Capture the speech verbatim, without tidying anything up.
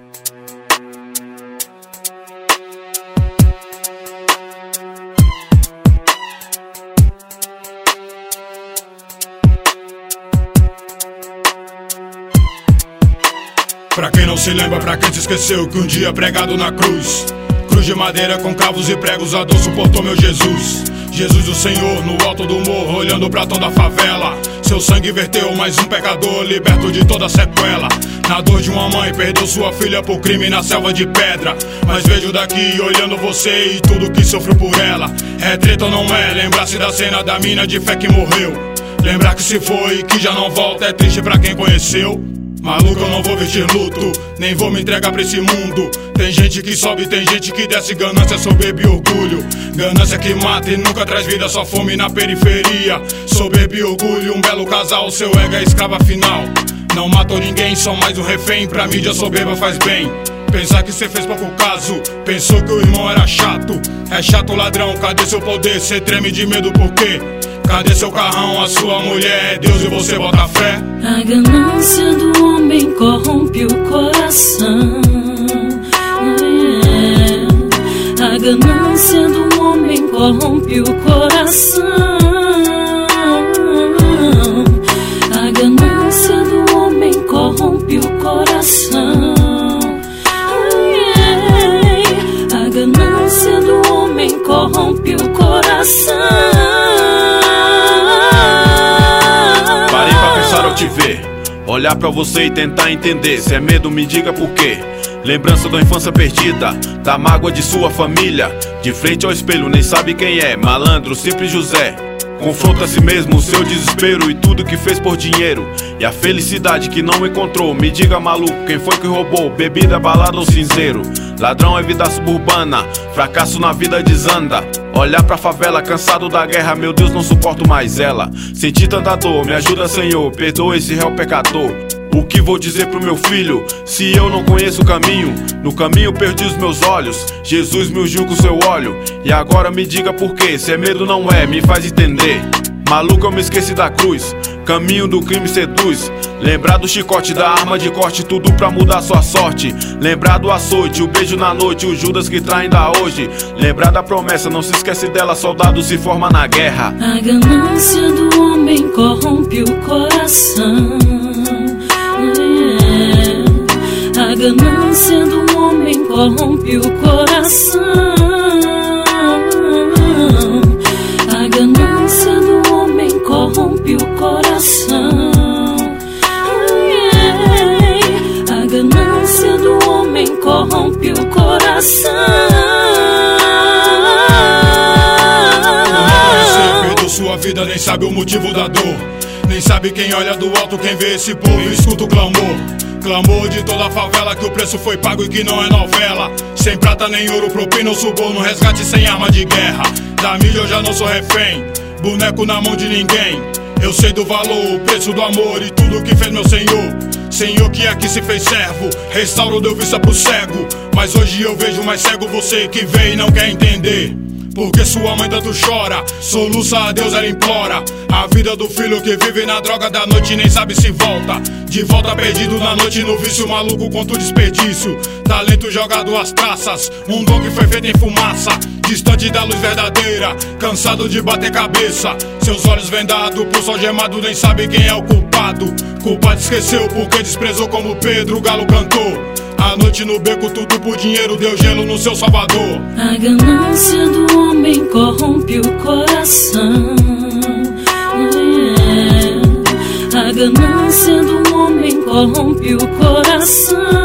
Pra quem não se lembra, pra quem se esqueceu que um dia pregado na cruz, cruz de madeira com cravos e pregos, a dor suportou meu Jesus. Jesus o Senhor no alto do morro, olhando pra toda a favela. Seu sangue verteu, mais um pecador liberto de toda sequela. Na dor de uma mãe, perdeu sua filha por crime na selva de pedra. Mas vejo daqui, olhando você e tudo que sofreu por ela. É treta ou não é? Lembrar-se da cena da mina de fé que morreu. Lembrar que se foi e que já não volta é triste pra quem conheceu. Maluco, eu não vou vestir luto, nem vou me entregar pra esse mundo. Tem gente que sobe, tem gente que desce, ganância, soberba e orgulho. Ganância que mata e nunca traz vida, só fome na periferia. Soberba e orgulho, um belo casal, seu ego é escrava final. Não matou ninguém, só mais um refém, pra mídia soberba faz bem. Pensar que cê fez pouco caso, pensou que o irmão era chato. É chato ladrão, cadê seu poder? Cê treme de medo por quê? Cadê seu carrão, a sua mulher é Deus e você bota fé? A ganância do homem corrompe o coração. É. A ganância do homem corrompe o coração. A ganância do homem corrompe o coração. É. A ganância do homem corrompe o coração. Te ver, olhar pra você e tentar entender. Se é medo, me diga por quê. Lembrança da infância perdida, da mágoa de sua família. De frente ao espelho, nem sabe quem é. Malandro, simples José. Confronta a si mesmo, o seu desespero e tudo que fez por dinheiro. E a felicidade que não encontrou. Me diga, maluco, quem foi que roubou? Bebida, balada ou cinzeiro? Ladrão é vida suburbana, fracasso na vida desanda. Olhar pra favela, cansado da guerra, meu Deus, não suporto mais ela. Senti tanta dor, me ajuda, Senhor, perdoa esse réu pecador. O que vou dizer pro meu filho, se eu não conheço o caminho? No caminho perdi os meus olhos, Jesus me ungiu com seu óleo. E agora me diga por quê, se é medo não é, me faz entender. Maluco, eu me esqueci da cruz, caminho do crime seduz. Lembrar do chicote, da arma de corte, tudo pra mudar sua sorte. Lembrar do açoite, o beijo na noite, o Judas que trai ainda hoje. Lembrar da promessa, não se esquece dela, soldado se forma na guerra. A ganância do homem corrompe o coração. É. A ganância do homem corrompe o coração. A ganância do homem corrompe o coração. A ganância do homem corrompe o coração. Você perdeu sua vida, nem sabe o motivo da dor. Nem sabe quem olha do alto, quem vê esse povo e escuta o clamor. Clamor de toda a favela que o preço foi pago e que não é novela. Sem prata nem ouro, propina ou suborno, resgate sem arma de guerra. Da mídia eu já não sou refém, boneco na mão de ninguém. Eu sei do valor, o preço do amor e tudo que fez meu Senhor. Senhor que aqui se fez servo, restauro deu vista pro cego. Mas hoje eu vejo mais cego você que vê e não quer entender. Porque sua mãe tanto chora, soluça a Deus, ela implora. A vida do filho que vive na droga da noite nem sabe se volta. De volta perdido na noite no vício, maluco contra o desperdício. Talento jogado às traças, um dom que foi feito em fumaça. Distante da luz verdadeira, cansado de bater cabeça. Seus olhos vendados, pulso algemado, nem sabe quem é o culpado. Culpado esqueceu porque desprezou como Pedro o galo cantou. A noite no beco, tudo por dinheiro, deu gelo no seu salvador. A ganância do homem corrompe o coração. É. A ganância do homem corrompe o coração.